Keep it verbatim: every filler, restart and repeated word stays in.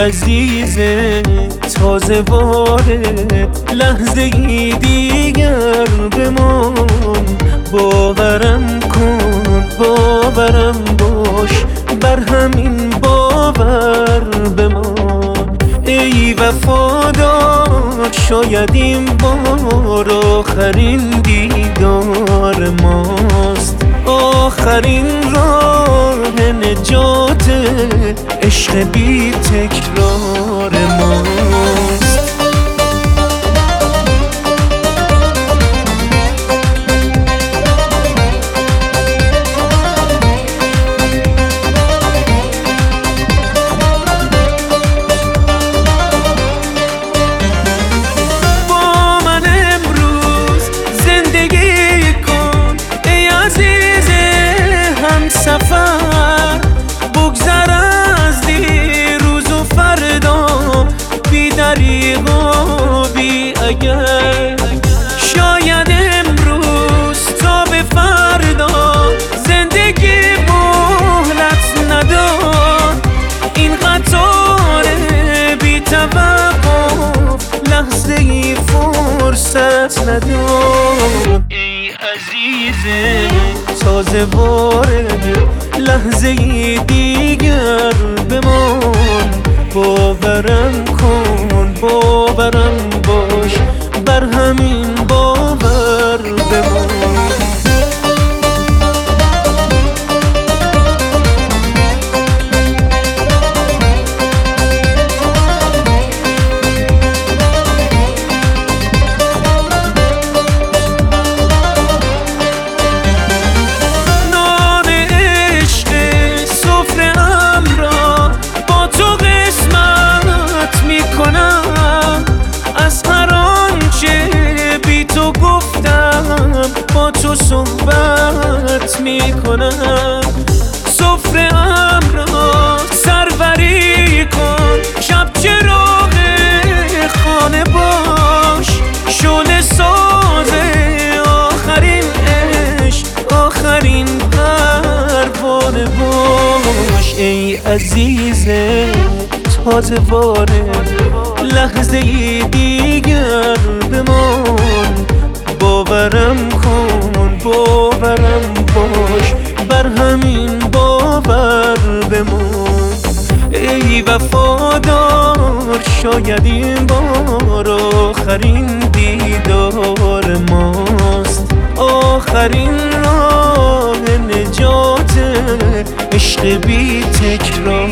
عزیزه تازه وارد لحظه ای دیگر بمان. باورم کن باورم باش بر همین باور بمان. ای وفادار شاید این بار آخرین دیدار ماست. آخرین راه نجات عشق بی تکرار ماست. سفر بگذر از دیروز و فردا، بی دریغ و بی اگر. شاید امروز تا به فردا زندگی مهلت نداد. این قطار بی توقف لحظه ای فرصت نداد. ای عزیزه تازه وارد لحظه ای دیگر بمان. باورم کن باورم باش بر همین باور بمان. با تو صحبت میکنم. سفره‌ام را سروری کن، شب چراغ خانه باش. شعله ساز آخرین عشق آخرین پروانه باش. ای عزیزه تازه وارد لحظه ای دیگر بمان. باورم کن باورم باش بر همین باور بمان. ای وفادار شاید این بار آخرین دیدار ماست. آخرین راه نجات عشق بی تکرار